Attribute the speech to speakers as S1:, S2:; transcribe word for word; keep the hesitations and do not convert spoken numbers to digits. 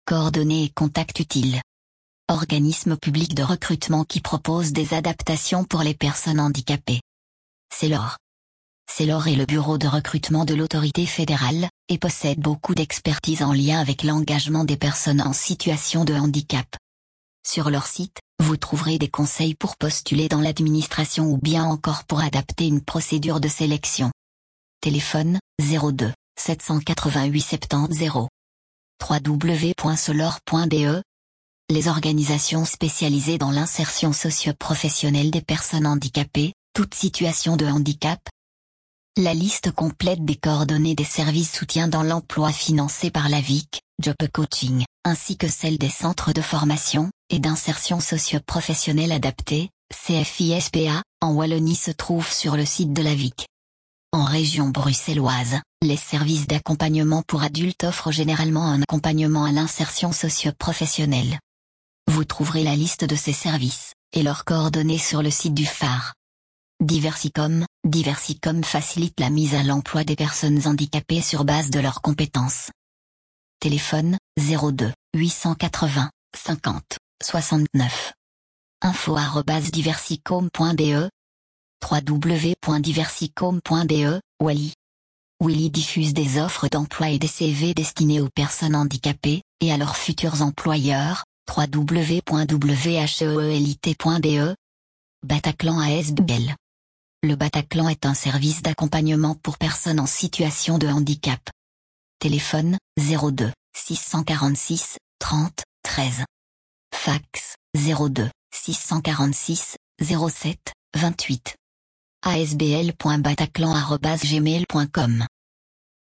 S1: coordonnées et contacts utiles. Organisme public de recrutement qui propose des adaptations pour les personnes handicapées. Cellor. Cellor est le bureau de recrutement de l'autorité fédérale, et possède beaucoup d'expertise en lien avec l'engagement des personnes en situation de handicap. Sur leur site, vous trouverez des conseils pour postuler dans l'administration ou bien encore pour adapter une procédure de sélection. Téléphone, zéro deux, sept cent quatre-vingt-huit soixante-dix zéro. w w w point cellor point b e. Les organisations spécialisées dans l'insertion socio-professionnelle des personnes handicapées, toute situation de handicap. La liste complète des coordonnées des services soutien dans l'emploi financés par l'A V I C, Job Coaching, ainsi que celle des centres de formation et d'insertion socio-professionnelle adaptés, C F I S P A, en Wallonie se trouve sur le site de l'A V I C. En région bruxelloise, les services d'accompagnement pour adultes offrent généralement un accompagnement à l'insertion socio-professionnelle. Vous trouverez la liste de ces services et leurs coordonnées sur le site du phare. Diversicom, Diversicom facilite la mise à l'emploi des personnes handicapées sur base de leurs compétences. Téléphone, zéro deux, huit cent quatre-vingts, cinquante, soixante-neuf. info arobase diversicom point b e. w w w point diversicom point b e, Wally. Willy diffuse des offres d'emploi et des C V destinés aux personnes handicapées, et à leurs futurs employeurs, w w w point wheelit point b e. Bataclan A S B L. Le Bataclan est un service d'accompagnement pour personnes en situation de handicap. Téléphone, zéro deux, six cent quarante-six, trente, treize. Fax, zéro deux, six cent quarante-six, zéro sept, vingt-huit. a s b l point bataclan arobase gmail point com